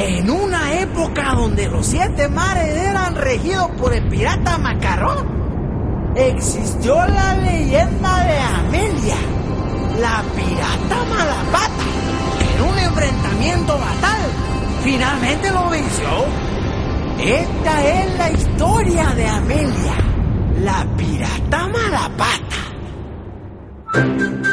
En una época donde los 7 mares eran regidos por el pirata Macarrón, existió la leyenda de Amelia, la pirata Malapata, que en un enfrentamiento fatal finalmente lo venció. Esta es la historia de Amelia, la pirata Malapata.